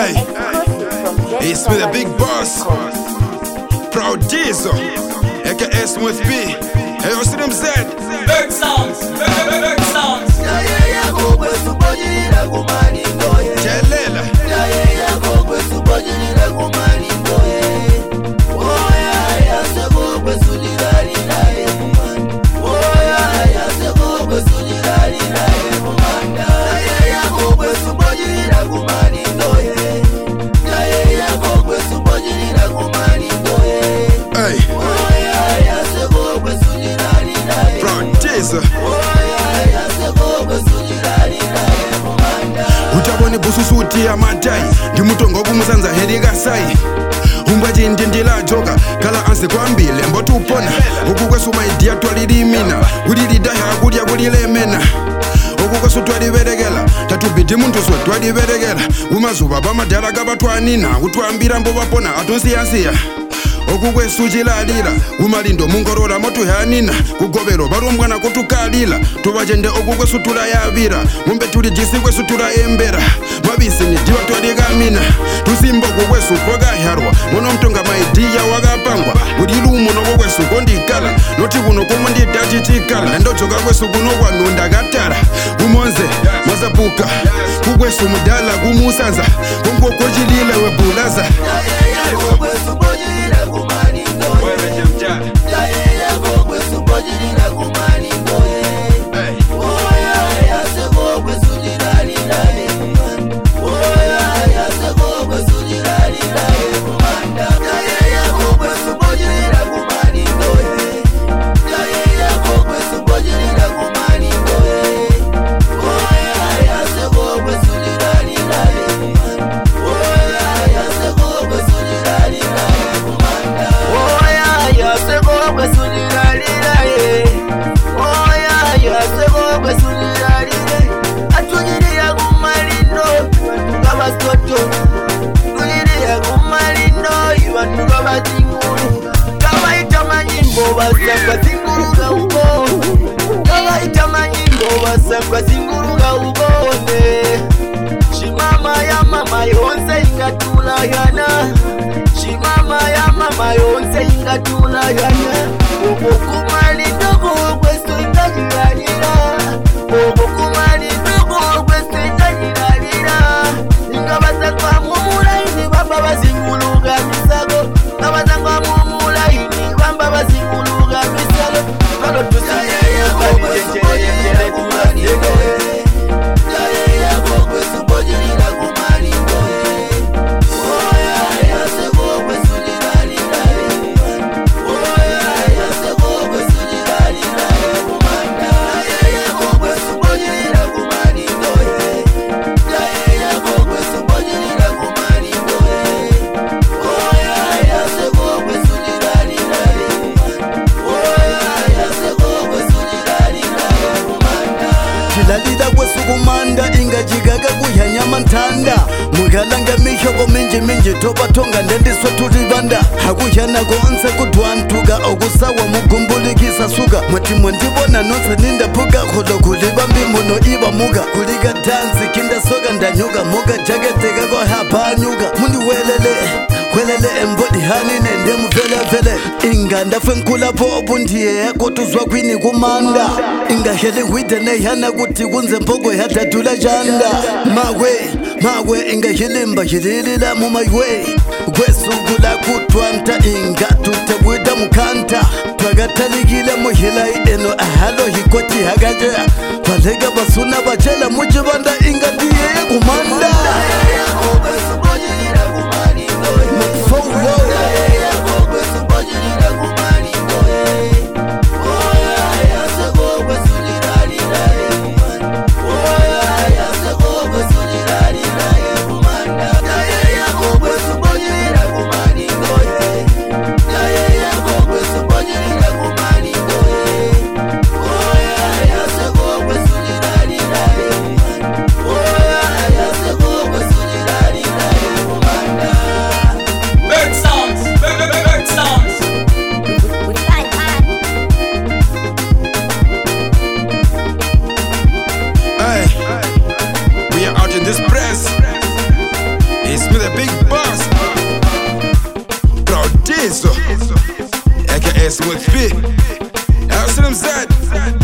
It's with a big boss, Proud Diesel, aka Smooth B. Hey, you see them said? Big sounds, big sounds. Jelela. Utabone bususuti ya matai ndimutongo kumusanza herika sai umbwaji ndindila joka kala anse kwambile mbotupona ukukwesu maidia twalilimina kulilidaya kulya kulilemena ukukwesu twaliberekela tatubiti muntu swe twaliberekela umazuba pamadala kabatwanina kutwambira mbo bapona atunsiyansiya okukwesu chilalila umalindo mungorola motuyanina kugobero balumbwana kutukalila tubajende okukwesu tulayabira mumbe tuli jisi kwesu tulayembera mabisi ni diwa twalikamina tusimbo kukwesu kwakaharwa mono mtonga maidiya wakapangwa ulilumu nokukwesu kondikala noti kuno kumwe nditatitikala nendojoka kwesu kuno kwanunda katala umonze mazapuka kukwesu mudala kumusanza kongokochilile webulaza Shimama ya mama yonse ingatulagana, shimama ya mama yonse ingatulagana. Obokumali ndogo kwesu ingajilalira, obokumali ndogo kwesu ingajilalira. Ingabaza kwa mumulaini bamba bazinguluga misago, ingabaza kwa mumulaini bamba bazinguluga misago. Kalo tusiye kwa jenjere tumazigo. Lalida kwesukumanda ingajigaga kuyanyama ntanda mukalanga mihoko minji tobatonga ndendiswa tulibanda hakuyana konse kudwantuka okusawa mugumbulikisa suka mwatimwe ndibona nonse nindapuka kholo kulibambi muno iba muka kulika dansi kinda soka ndanyuka muka jaketeka kohapanyuka mundiwelele kwelele embodi hanine ndemvelevele inga ndafe nkulapho obundiye yakotuzwa kwini kumanda ingahele widene yana kuti kunze mpoko yadadula janda mawe ingahilimba hililila mumaywe kwesukula kutwanta inga tutebwida mukanta twagatalikile muhilai eno ahalo hikoti hagaje valega basuna bachela mujibanda inga ndiye kumanda Oh Chizo aka Smooth P. How's them said?